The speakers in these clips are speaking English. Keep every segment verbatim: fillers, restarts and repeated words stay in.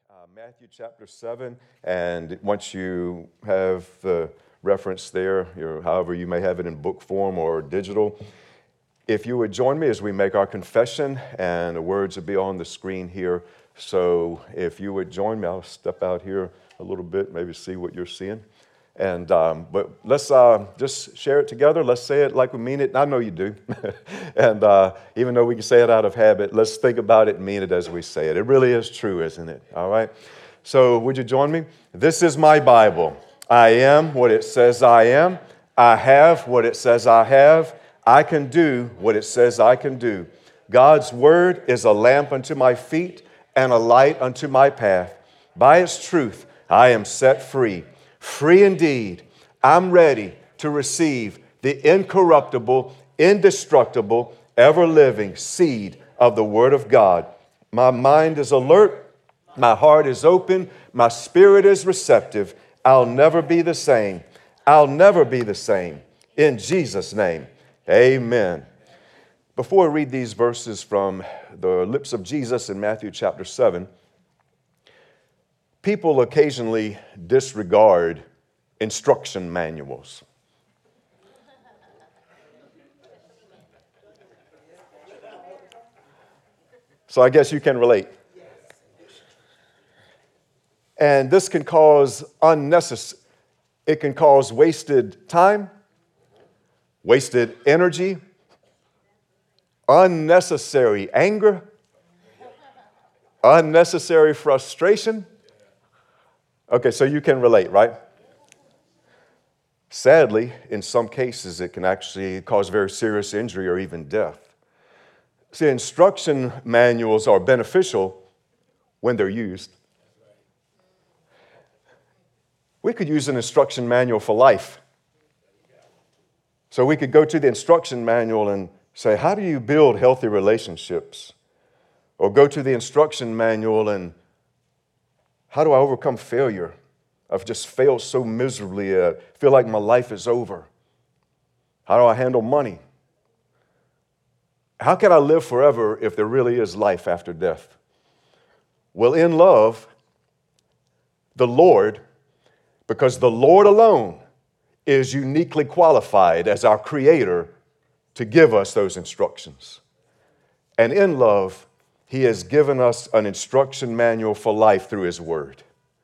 Uh, Matthew chapter seven, and once you have the reference there, your, however you may have it in book form or digital, if you would join me as we make our confession, and the words will be on the screen here. So if you would join me, I'll step out here a little bit, maybe see what you're seeing. And um, but let's uh, just share it together. Let's say it like we mean it. I know you do. and uh, even though we can say it out of habit, let's think about it and mean it as we say it. It really is true, isn't it? All right. So would you join me? This is my Bible. I am what it says I am. I have what it says I have. I can do what it says I can do. God's word is a lamp unto my feet and a light unto my path. By its truth, I am set free. Free indeed. I'm ready to receive the incorruptible, indestructible, ever-living seed of the Word of God. My mind is alert. My heart is open. My spirit is receptive. I'll never be the same. I'll never be the same. In Jesus' name, amen. Before I read these verses from the lips of Jesus in Matthew chapter seven, people occasionally disregard instruction manuals. So I guess you can relate. And this can cause unnecessary, it can cause wasted time, wasted energy, unnecessary anger, unnecessary frustration. Okay, so you can relate, right? Sadly, in some cases, it can actually cause very serious injury or even death. See, instruction manuals are beneficial when they're used. We could use an instruction manual for life. So we could go to the instruction manual and say, how do you build healthy relationships? Or go to the instruction manual and how do I overcome failure? I've just failed so miserably. I feel like my life is over. How do I handle money? How can I live forever if there really is life after death? Well, in love, the Lord, because the Lord alone is uniquely qualified as our Creator to give us those instructions. And in love, He has given us an instruction manual for life through His Word.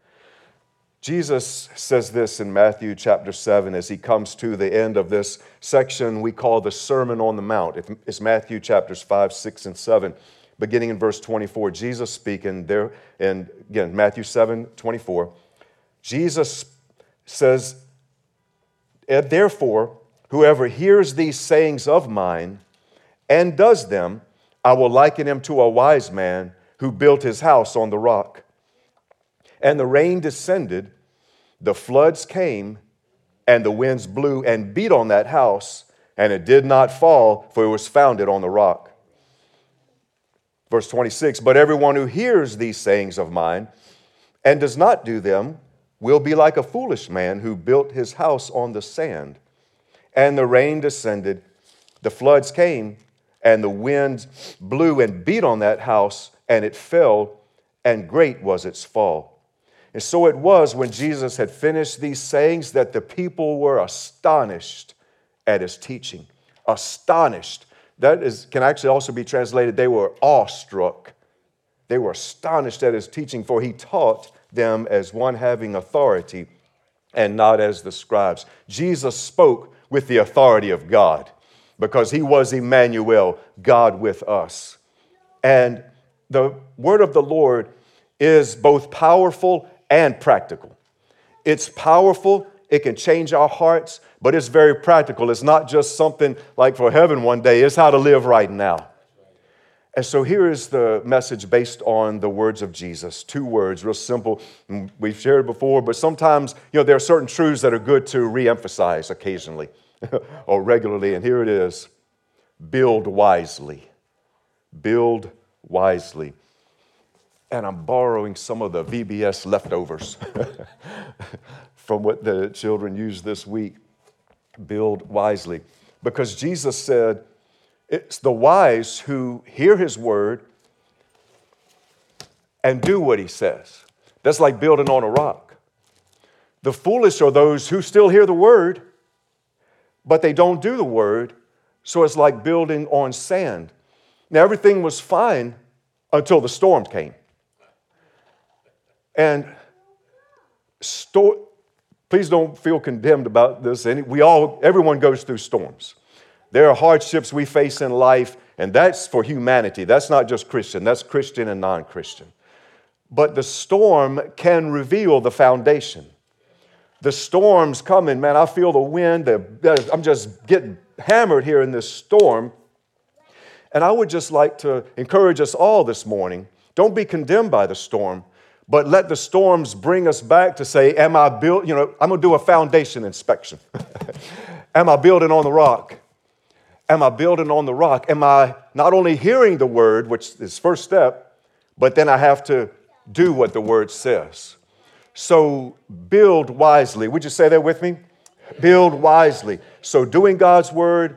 Jesus says this in Matthew chapter seven as He comes to the end of this section we call the Sermon on the Mount. It's Matthew chapters five, six, and seven. Beginning in verse twenty-four, Jesus speaking there, and again, Matthew seven, twenty-four. Jesus says, therefore, whoever hears these sayings of mine and does them, I will liken him to a wise man who built his house on the rock. And the rain descended, the floods came, and the winds blew and beat on that house, and it did not fall, for it was founded on the rock. Verse twenty-six, but everyone who hears these sayings of mine and does not do them will be like a foolish man who built his house on the sand. And the rain descended, the floods came, and the wind blew and beat on that house, and it fell, and great was its fall. And so it was when Jesus had finished these sayings that the people were astonished at His teaching. Astonished. That is, can actually also be translated, they were awestruck. They were astonished at His teaching, for He taught them as one having authority and not as the scribes. Jesus spoke with the authority of God, because He was Emmanuel, God with us. And the word of the Lord is both powerful and practical. It's powerful, it can change our hearts, but it's very practical. It's not just something like for heaven one day, it's how to live right now. And so here is the message based on the words of Jesus. Two words, real simple. We've shared it before, but sometimes, you know, there are certain truths that are good to reemphasize occasionally or regularly, and here it is. Build wisely. Build wisely. And I'm borrowing some of the V B S leftovers from what the children used this week. Build wisely. Because Jesus said, it's the wise who hear His word and do what He says. That's like building on a rock. The foolish are those who still hear the word, but they don't do the word. So it's like building on sand. Now, everything was fine until the storm came. And sto- please don't feel condemned about this. We all, everyone goes through storms. There are hardships we face in life, and that's for humanity. That's not just Christian. That's Christian and non-Christian. But the storm can reveal the foundation. The storm's coming, man. I feel the wind. The, I'm just getting hammered here in this storm. And I would just like to encourage us all this morning, don't be condemned by the storm, but let the storms bring us back to say, am I built, you know, I'm going to do a foundation inspection. Am I building on the rock? Am I building on the rock? Am I not only hearing the word, which is first step, but then I have to do what the word says. So build wisely. Would you say that with me? Build wisely. So doing God's word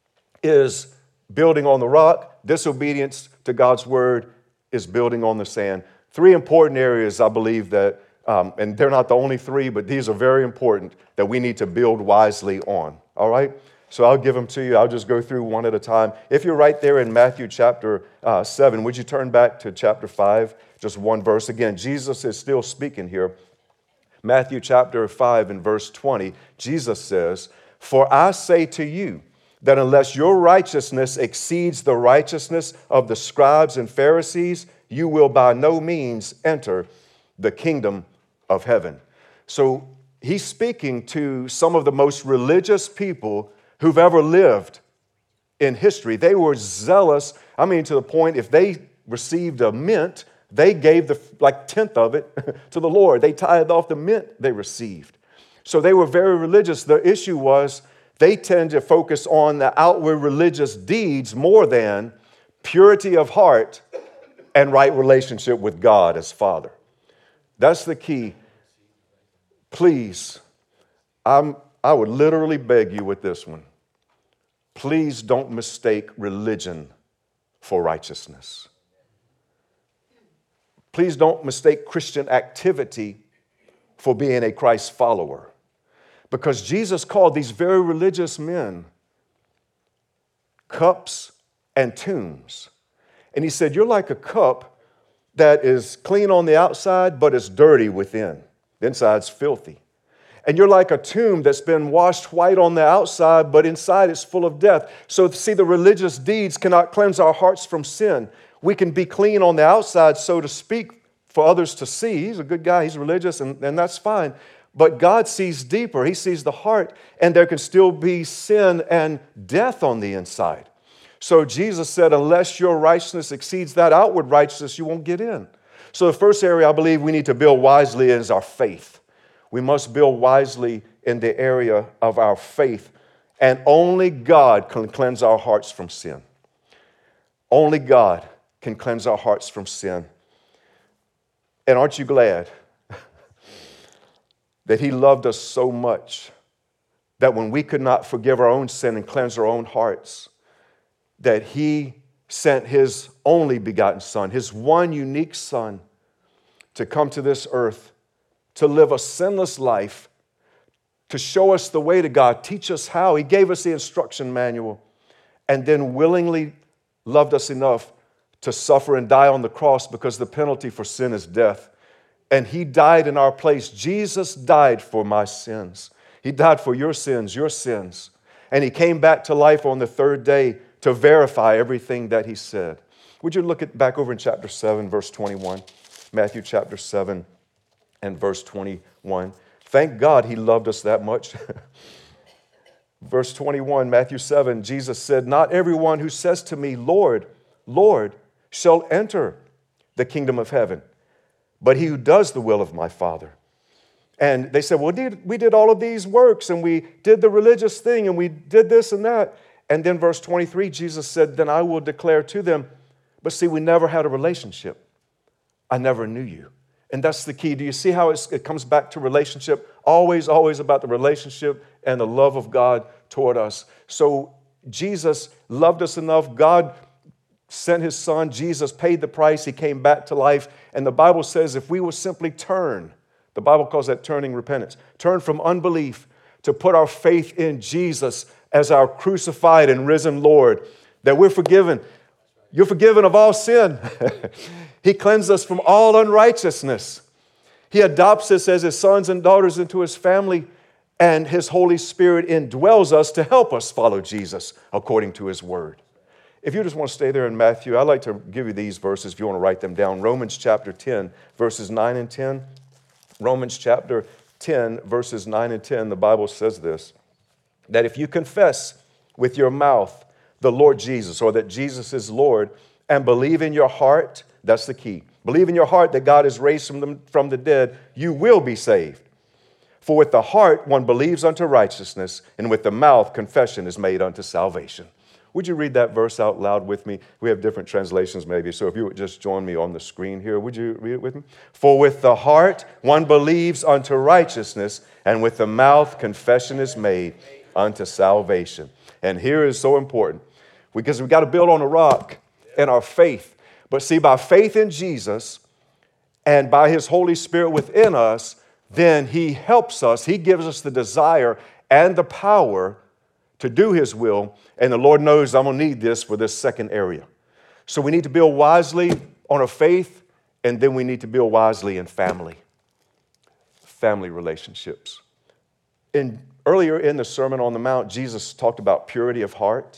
is building on the rock. Disobedience to God's word is building on the sand. Three important areas, I believe that, um, and they're not the only three, but these are very important that we need to build wisely on. All right? So I'll give them to you. I'll just go through one at a time. If you're right there in Matthew chapter uh, seven, would you turn back to chapter five? Just one verse. Again, Jesus is still speaking here. Matthew chapter five and verse twenty, Jesus says, "For I say to you that unless your righteousness exceeds the righteousness of the scribes and Pharisees, you will by no means enter the kingdom of heaven." So he's speaking to some of the most religious people who've ever lived in history. They were zealous. I mean, to the point if they received a mint, they gave the like tenth of it to the Lord. They tithed off the mint they received. So they were very religious. The issue was they tend to focus on the outward religious deeds more than purity of heart and right relationship with God as Father. That's the key. Please, I'm, I would literally beg you with this one. Please don't mistake religion for righteousness. Please don't mistake Christian activity for being a Christ follower. Because Jesus called these very religious men cups and tombs. And he said, you're like a cup that is clean on the outside, but it's dirty within. The inside's filthy. And you're like a tomb that's been washed white on the outside, but inside it's full of death. So see, the religious deeds cannot cleanse our hearts from sin. We can be clean on the outside, so to speak, for others to see. He's a good guy, he's religious, and, and that's fine. But God sees deeper. He sees the heart, and there can still be sin and death on the inside. So Jesus said, unless your righteousness exceeds that outward righteousness, you won't get in. So the first area I believe we need to build wisely is our faith. We must build wisely in the area of our faith. And only God can cleanse our hearts from sin. Only God can cleanse our hearts from sin. And aren't you glad that He loved us so much that when we could not forgive our own sin and cleanse our own hearts, that He sent His only begotten Son, His one unique Son, to come to this earth, to live a sinless life, to show us the way to God, teach us how. He gave us the instruction manual, and then willingly loved us enough to suffer and die on the cross because the penalty for sin is death. And He died in our place. Jesus died for my sins. He died for your sins, your sins. And He came back to life on the third day to verify everything that He said. Would you look at back over in chapter seven, verse twenty-one? Matthew chapter seven and verse twenty-one. Thank God He loved us that much. Verse twenty-one, Matthew seven, Jesus said, "Not everyone who says to me, Lord, Lord, shall enter the kingdom of heaven, but he who does the will of my Father." And they said, well, did, we did all of these works, and we did the religious thing, and we did this and that. And then verse twenty-three, Jesus said, "Then I will declare to them, but see, we never had a relationship. I never knew you." And that's the key. Do you see how it's, it comes back to relationship? Always, always about the relationship and the love of God toward us. So Jesus loved us enough. God sent His Son. Jesus paid the price. He came back to life. And the Bible says if we will simply turn, the Bible calls that turning repentance, turn from unbelief to put our faith in Jesus as our crucified and risen Lord, that we're forgiven. You're forgiven of all sin. He cleansed us from all unrighteousness. He adopts us as his sons and daughters into his family, and his Holy Spirit indwells us to help us follow Jesus according to his word. If you just want to stay there in Matthew, I'd like to give you these verses if you want to write them down. Romans chapter ten, verses nine and ten. Romans chapter ten, verses nine and ten, the Bible says this, that if you confess with your mouth the Lord Jesus, or that Jesus is Lord, and believe in your heart, that's the key. Believe in your heart that God is raised from the, from the dead, you will be saved. For with the heart one believes unto righteousness, and with the mouth confession is made unto salvation. Would you read that verse out loud with me? We have different translations maybe, so if you would just join me on the screen here, would you read it with me? For with the heart one believes unto righteousness, and with the mouth confession is made unto salvation. And here is so important, because we've got to build on a rock in our faith. But see, by faith in Jesus and by his Holy Spirit within us, then he helps us. He gives us the desire and the power to do his will. And the Lord knows I'm going to need this for this second area. So we need to build wisely on our faith, and then we need to build wisely in family, family relationships. In, earlier in the Sermon on the Mount, Jesus talked about purity of heart,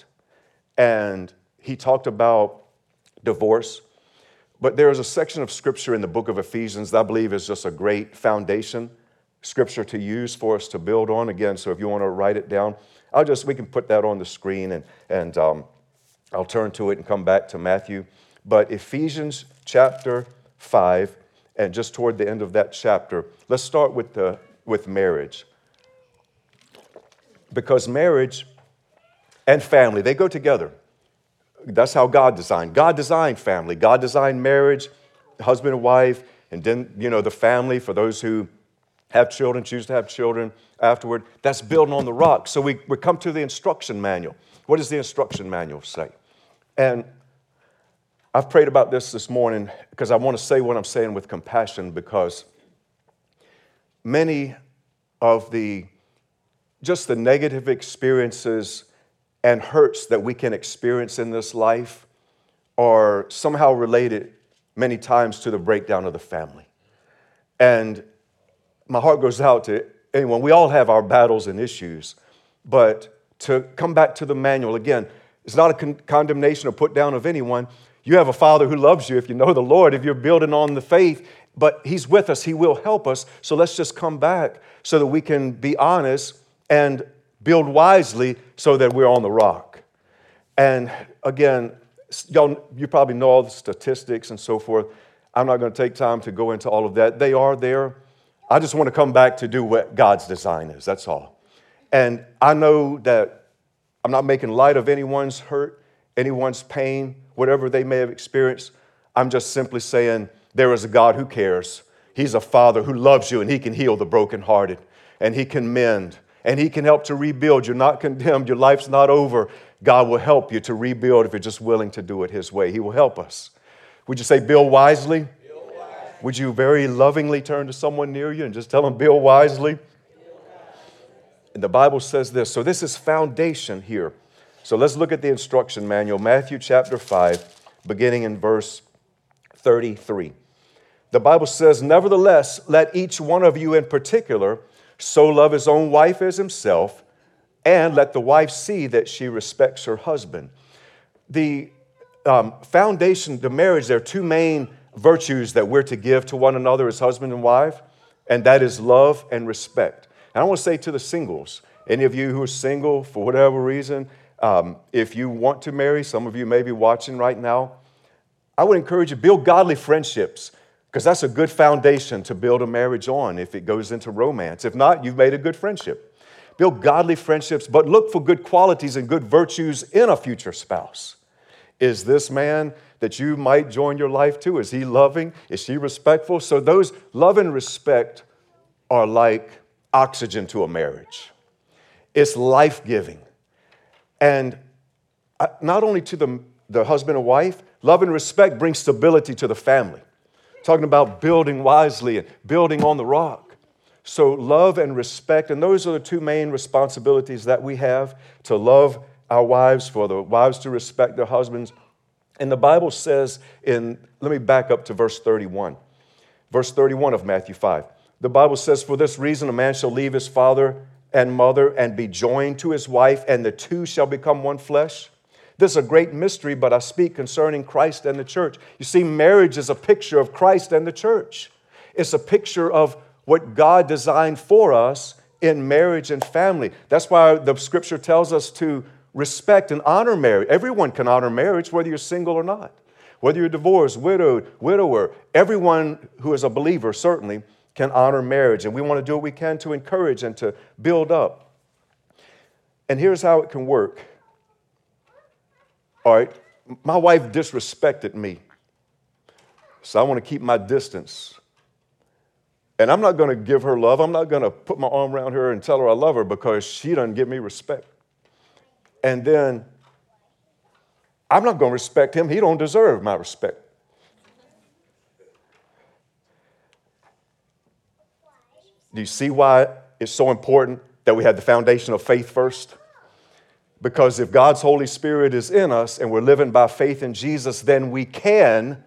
and he talked about divorce. But there is a section of Scripture in the book of Ephesians that I believe is just a great foundation Scripture to use for us to build on. Again, so if you want to write it down, I'll just, we can put that on the screen, and, and um, I'll turn to it and come back to Matthew. But Ephesians chapter five, and just toward the end of that chapter, let's start with, the, with marriage. Because marriage and family, they go together. That's how God designed. God designed family. God designed marriage, husband and wife, and then, you know, the family for those who have children, choose to have children afterward. That's building on the rock. So we, we come to the instruction manual. What does the instruction manual say? And I've prayed about this this morning because I want to say what I'm saying with compassion, because many of the, just the negative experiences and hurts that we can experience in this life are somehow related many times to the breakdown of the family. And my heart goes out to anyone. We all have our battles and issues, but to come back to the manual, again, it's not a con- condemnation or put down of anyone. You have a Father who loves you if you know the Lord, if you're building on the faith, but he's with us. He will help us. So let's just come back so that we can be honest and build wisely so that we're on the rock. And again, y'all, you probably know all the statistics and so forth. I'm not going to take time to go into all of that. They are there. I just want to come back to do what God's design is. That's all. And I know that I'm not making light of anyone's hurt, anyone's pain, whatever they may have experienced. I'm just simply saying there is a God who cares. He's a Father who loves you, and he can heal the brokenhearted, and he can mend, and he can help to rebuild. You're not condemned. Your life's not over. God will help you to rebuild if you're just willing to do it his way. He will help us. Would you say build wisely? Build wisely. Would you very lovingly turn to someone near you and just tell them build wisely? Build wisely. And the Bible says this. So this is foundation here. So let's look at the instruction manual. Matthew chapter five, beginning in verse thirty-three. The Bible says, nevertheless, let each one of you in particular so love his own wife as himself, and let the wife see that she respects her husband. The um, foundation to marriage, there are two main virtues that we're to give to one another as husband and wife, and that is love and respect. And I want to say to the singles, any of you who are single for whatever reason, um, if you want to marry, some of you may be watching right now, I would encourage you to build godly friendships, because that's a good foundation to build a marriage on if it goes into romance. If not, you've made a good friendship. Build godly friendships, but look for good qualities and good virtues in a future spouse. Is this man that you might join your life to, is he loving? Is she respectful? So those love and respect are like oxygen to a marriage. It's life-giving. And not only to the, the husband and wife, love and respect brings stability to the family. talking about building wisely and building on the rock. So love and respect, and those are the two main responsibilities that we have, to love our wives, for the wives to respect their husbands. And the Bible says in, let me back up to verse thirty-one. Verse thirty-one of Matthew five. The Bible says, for this reason a man shall leave his father and mother and be joined to his wife, and the two shall become one flesh. This is a great mystery, but I speak concerning Christ and the church. You see, marriage is a picture of Christ and the church. It's a picture of what God designed for us in marriage and family. That's why the scripture tells us to respect and honor marriage. Everyone can honor marriage, whether you're single or not. Whether you're divorced, widowed, widower, everyone who is a believer certainly can honor marriage. And we want to do what we can to encourage and to build up. And here's how it can work. All right, my wife disrespected me, so I want to keep my distance. And I'm not going to give her love. I'm not going to put my arm around her and tell her I love her because she doesn't give me respect. And then I'm not going to respect him. He don't deserve my respect. Do you see why it's so important that we have the foundation of faith first? Because if God's Holy Spirit is in us and we're living by faith in Jesus, then we can,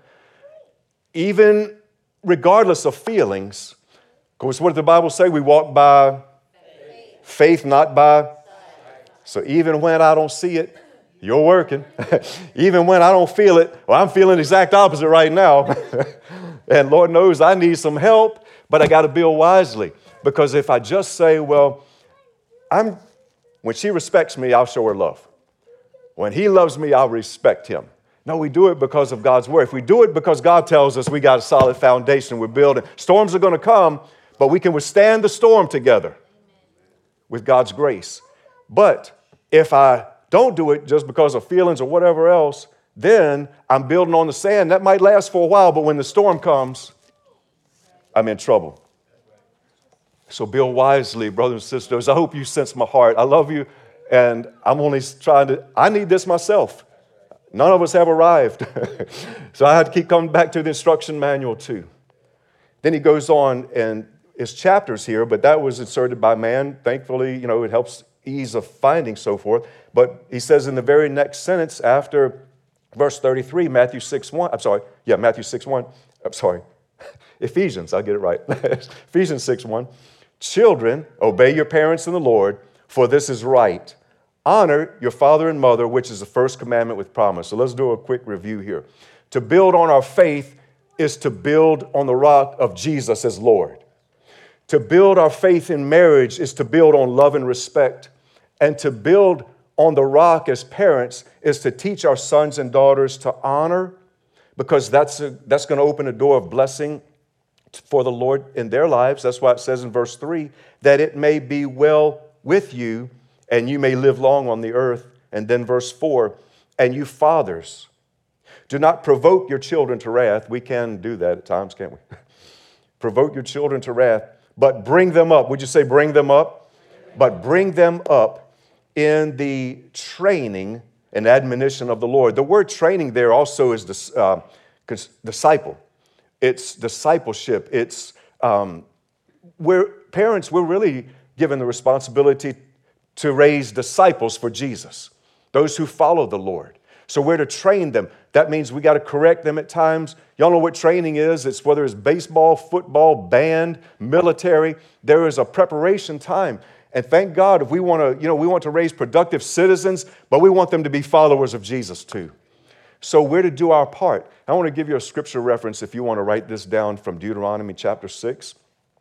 even regardless of feelings, because what did the Bible say? We walk by faith, faith not by sight. So even when I don't see it, you're working. Even when I don't feel it, well, I'm feeling the exact opposite right now. And Lord knows I need some help, but I got to build wisely. Because if I just say, well, I'm... when she respects me, I'll show her love. When he loves me, I'll respect him. No, we do it because of God's word. If we do it because God tells us we got a solid foundation we're building, storms are going to come, but we can withstand the storm together with God's grace. But if I don't do it just because of feelings or whatever else, then I'm building on the sand. That might last for a while, but when the storm comes, I'm in trouble. So build wisely, brothers and sisters. I hope you sense my heart. I love you, and I'm only trying to, I need this myself. None of us have arrived. So I had to keep coming back to the instruction manual too. Then he goes on, and it's chapters here, but that was inserted by man. Thankfully, you know, it helps ease of finding, so forth. But he says in the very next sentence after verse thirty-three, Matthew six one, I'm sorry, yeah, Matthew six one, I'm sorry, Ephesians, I'll get it right. Ephesians six one. Children, obey your parents in the Lord, for this is right. Honor your father and mother, which is the first commandment with promise. So let's do a quick review here. To build on our faith is to build on the rock of Jesus as Lord. To build our faith in marriage is to build on love and respect. And to build on the rock as parents is to teach our sons and daughters to honor, because that's, a, that's going to open a door of blessing for the Lord in their lives. That's why it says in verse three, that it may be well with you and you may live long on the earth. And then verse four, and you fathers, do not provoke your children to wrath. We can do that at times, can't we? Provoke your children to wrath, but bring them up. Would you say bring them up? But bring them up in the training and admonition of the Lord. The word training there also is this, uh, disciple. It's discipleship. It's um, we're parents, we're really given the responsibility to raise disciples for Jesus, those who follow the Lord. So we're to train them. That means we got to correct them at times. Y'all know what training is. It's whether it's baseball, football, band, military. There is a preparation time. And thank God if we want to, you know, we want to raise productive citizens, but we want them to be followers of Jesus too. So we're to do our part. I want to give you a scripture reference if you want to write this down from Deuteronomy chapter six.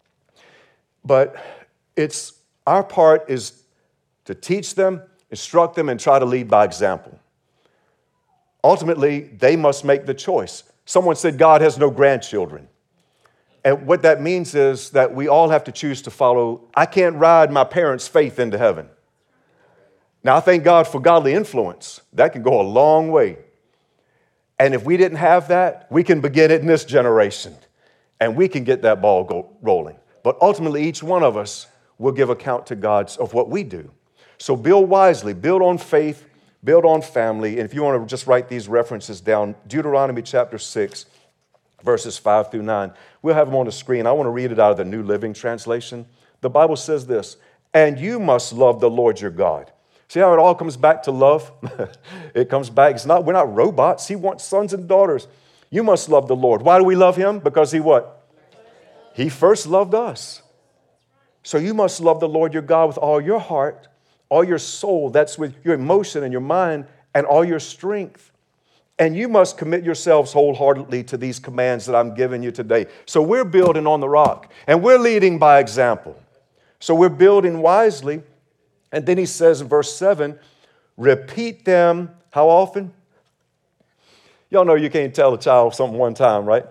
But it's our part is to teach them, instruct them, and try to lead by example. Ultimately, they must make the choice. Someone said God has no grandchildren. And what that means is that we all have to choose to follow. I can't ride my parents' faith into heaven. Now, I thank God for godly influence. That can go a long way. And if we didn't have that, we can begin it in this generation, and we can get that ball go rolling. But ultimately, each one of us will give account to God of what we do. So build wisely, build on faith, build on family. And if you want to just write these references down, Deuteronomy chapter six, verses five through nine. We'll have them on the screen. I want to read it out of the New Living Translation. The Bible says this, and you must love the Lord your God. See how it all comes back to love? It comes back. It's not, we're not robots. He wants sons and daughters. You must love the Lord. Why do we love him? Because he what? He first loved us. So you must love the Lord your God with all your heart, all your soul. That's with your emotion and your mind and all your strength. And you must commit yourselves wholeheartedly to these commands that I'm giving you today. So we're building on the rock and we're leading by example. So we're building wisely. And then he says in verse seven, repeat them how often? Y'all know you can't tell a child something one time, right?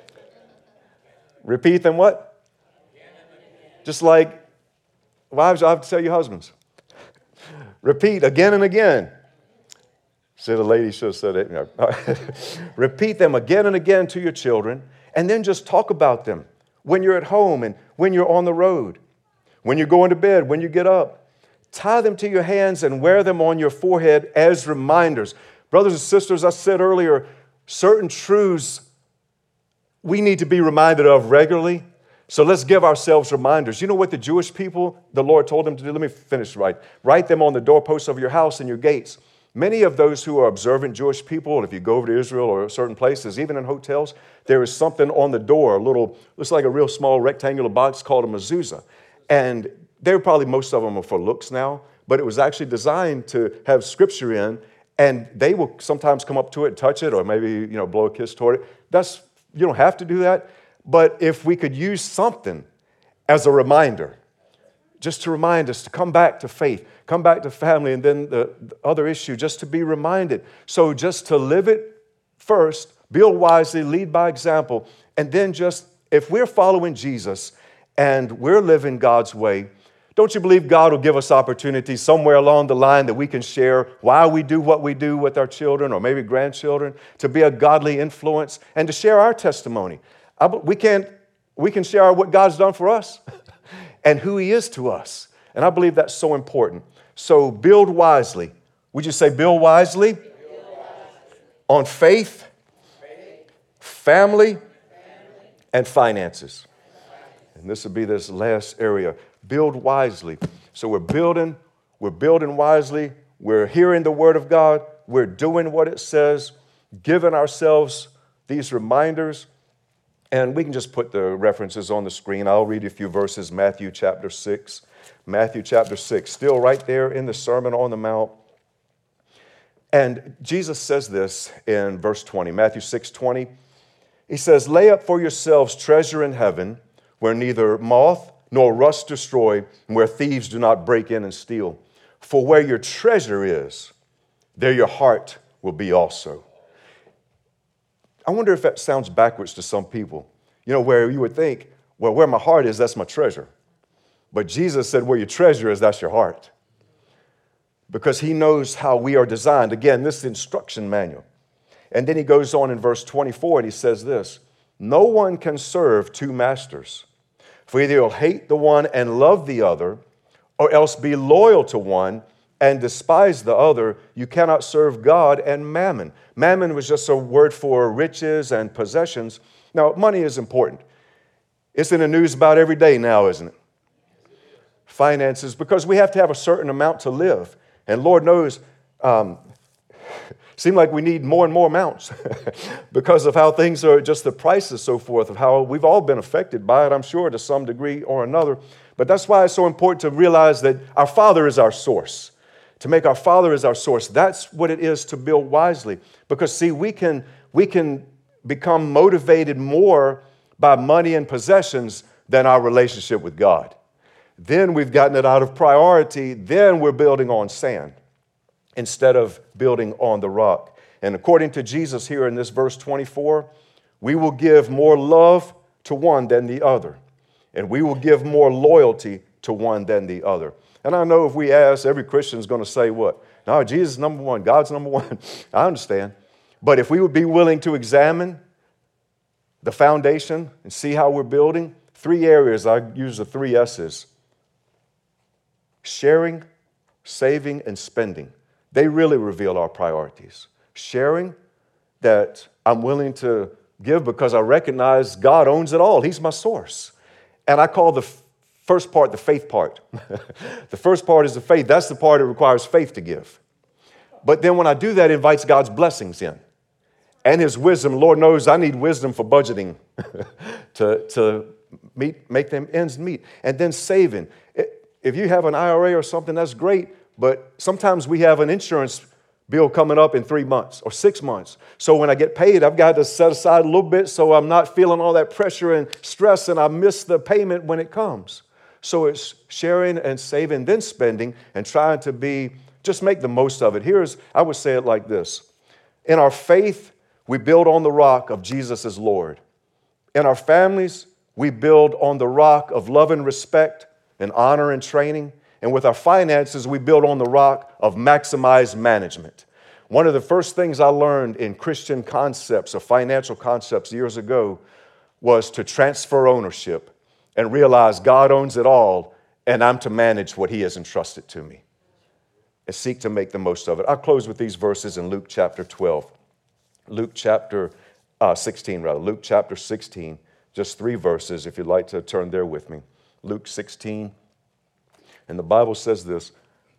Repeat them what? Just like wives, I have to tell you husbands. Repeat again and again. See, the lady should have said it. You know. Repeat them again and again to your children, and then just talk about them when you're at home and when you're on the road, when you're going to bed, when you get up. Tie them to your hands and wear them on your forehead as reminders. Brothers and sisters, I said earlier, certain truths we need to be reminded of regularly. So let's give ourselves reminders. You know what the Jewish people, the Lord told them to do? Let me finish right. Write them on the doorposts of your house and your gates. Many of those who are observant Jewish people, if you go over to Israel or certain places, even in hotels, there is something on the door, a little, looks like a real small rectangular box called a mezuzah. And they're probably, most of them are for looks now, but it was actually designed to have scripture in, and they will sometimes come up to it, touch it, or maybe, you know, blow a kiss toward it. That's, you don't have to do that, but if we could use something as a reminder, just to remind us to come back to faith, come back to family, and then the, the other issue, just to be reminded. So just to live it first, build wisely, lead by example, and then just, if we're following Jesus and we're living God's way, don't you believe God will give us opportunities somewhere along the line that we can share why we do what we do with our children or maybe grandchildren, to be a godly influence and to share our testimony. I, we, can't, we can share what God's done for us and who he is to us. And I believe that's so important. So build wisely. Would you say build wisely? Build wisely. On faith, faith. Family, family, and finances. And this will be this last area. Build wisely. So we're building, we're building wisely. We're hearing the word of God. We're doing what it says, giving ourselves these reminders. And we can just put the references on the screen. I'll read a few verses. Matthew chapter six. Matthew chapter six, still right there in the Sermon on the Mount. And Jesus says this in verse twenty, Matthew six twenty. He says, lay up for yourselves treasure in heaven, where neither moth nor rust destroy, and where thieves do not break in and steal. For where your treasure is, there your heart will be also. I wonder if that sounds backwards to some people. You know, where you would think, well, where my heart is, that's my treasure. But Jesus said, where your treasure is, that's your heart. Because he knows how we are designed. Again, this is the instruction manual. And then he goes on in verse twenty-four and he says this, no one can serve two masters. For either you'll hate the one and love the other, or else be loyal to one and despise the other. You cannot serve God and mammon. Mammon was just a word for riches and possessions. Now, money is important. It's in the news about every day now, isn't it? Finances, because we have to have a certain amount to live. And Lord knows, um, seem like we need more and more amounts because of how things are, just the prices, so forth, of how we've all been affected by it, I'm sure, to some degree or another. But that's why it's so important to realize that our Father is our source. To make our Father as our source. That's what it is to build wisely. Because, see, we can, we can become motivated more by money and possessions than our relationship with God. Then we've gotten it out of priority. Then we're building on sand instead of building on the rock. And according to Jesus here in this verse twenty-four, we will give more love to one than the other. And we will give more loyalty to one than the other. And I know if we ask, every Christian is going to say what? No, Jesus is number one. God's number one. I understand. But if we would be willing to examine the foundation and see how we're building, three areas, I use the three S's. Sharing, saving, and spending. They really reveal our priorities. Sharing, that I'm willing to give because I recognize God owns it all. He's my source. And I call the f- first part the faith part. The first part is the faith. That's the part that requires faith to give. But then when I do that, it invites God's blessings in. And his wisdom. Lord knows I need wisdom for budgeting to, to meet, make them ends meet. And then saving. If you have an I R A or something, that's great. But sometimes we have an insurance bill coming up in three months or six months. So when I get paid, I've got to set aside a little bit so I'm not feeling all that pressure and stress and I miss the payment when it comes. So it's sharing and saving, then spending and trying to be, just make the most of it. Here's, I would say it like this. In our faith, we build on the rock of Jesus as Lord. In our families, we build on the rock of love and respect and honor and training. And with our finances, we build on the rock of maximized management. One of the first things I learned in Christian concepts or financial concepts years ago was to transfer ownership and realize God owns it all and I'm to manage what he has entrusted to me and seek to make the most of it. I'll close with these verses in Luke chapter twelve. Luke chapter uh, sixteen, rather. Luke chapter sixteen, just three verses if you'd like to turn there with me. Luke sixteen. And the Bible says this.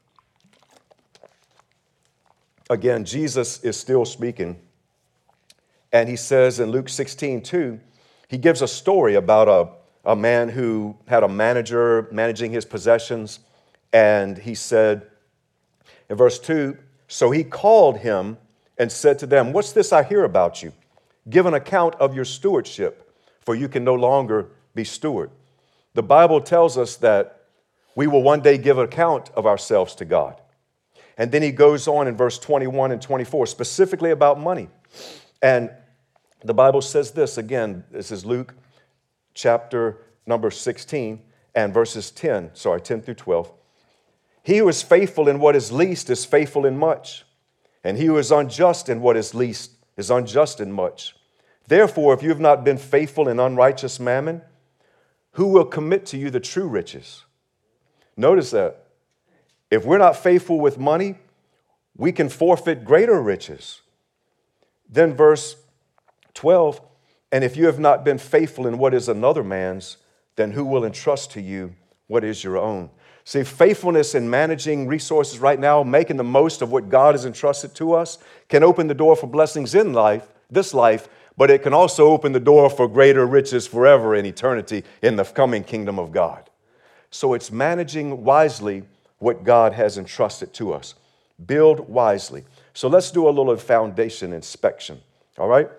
Again, Jesus is still speaking. And he says in Luke sixteen, two, he gives a story about a, a man who had a manager managing his possessions. And he said in verse two, so he called him and said to them, what's this I hear about you? Give an account of your stewardship, for you can no longer be steward. The Bible tells us that we will one day give account of ourselves to God. And then he goes on in verse twenty-one and twenty-four, specifically about money. And the Bible says this, again, this is Luke chapter number sixteen and verses ten, sorry, ten through twelve. He who is faithful in what is least is faithful in much, and he who is unjust in what is least is unjust in much. Therefore, if you have not been faithful in unrighteous mammon, who will commit to you the true riches? Notice that. If we're not faithful with money, we can forfeit greater riches. Then verse twelve, and if you have not been faithful in what is another man's, then who will entrust to you what is your own? See, faithfulness in managing resources right now, making the most of what God has entrusted to us, can open the door for blessings in life, this life, but it can also open the door for greater riches forever in eternity in the coming kingdom of God. So it's managing wisely what God has entrusted to us. Build wisely. So let's do a little foundation inspection, all right?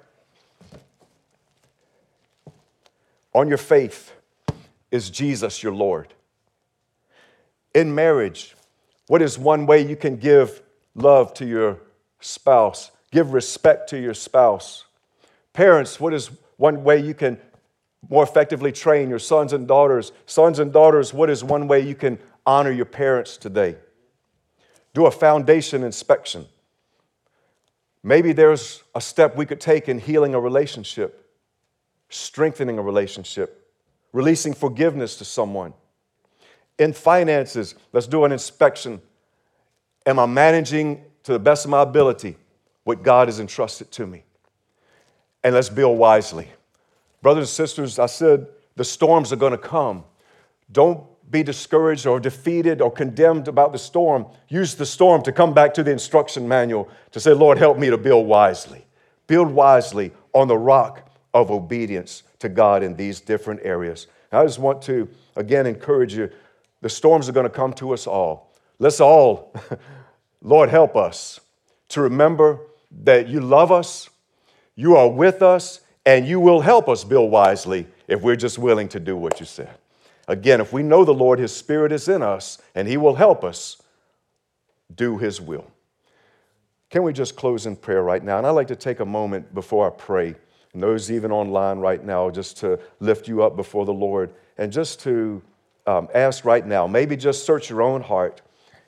On your faith, is Jesus your Lord? In marriage, what is one way you can give love to your spouse, give respect to your spouse? Parents, what is one way you can more effectively train your sons and daughters? Sons and daughters, what is one way you can honor your parents today? Do a foundation inspection. Maybe there's a step we could take in healing a relationship, strengthening a relationship, releasing forgiveness to someone. In finances, let's do an inspection. Am I managing to the best of my ability what God has entrusted to me? And let's build wisely. Brothers and sisters, I said the storms are going to come. Don't be discouraged or defeated or condemned about the storm. Use the storm to come back to the instruction manual to say, Lord, help me to build wisely. Build wisely on the rock of obedience to God in these different areas. I just want to, again, encourage you. The storms are going to come to us all. Let's all, Lord, help us to remember that you love us, you are with us, and you will help us build wisely if we're just willing to do what you said. Again, if we know the Lord, his Spirit is in us, and he will help us do his will. Can we just close in prayer right now? And I'd like to take a moment before I pray, and those even online right now, just to lift you up before the Lord and just to um, ask right now, maybe just search your own heart.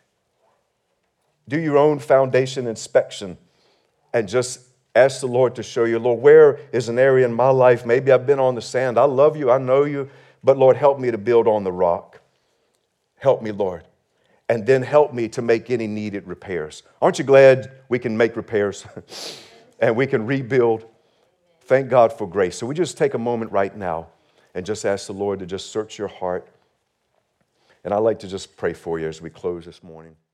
Do your own foundation inspection and just ask the Lord to show you, Lord, where is an area in my life? Maybe I've been on the sand. I love you. I know you. But Lord, help me to build on the rock. Help me, Lord. And then help me to make any needed repairs. Aren't you glad we can make repairs and we can rebuild? thank God for grace. So we just take a moment right now and just ask the Lord to just search your heart. And I'd like to just pray for you as we close this morning.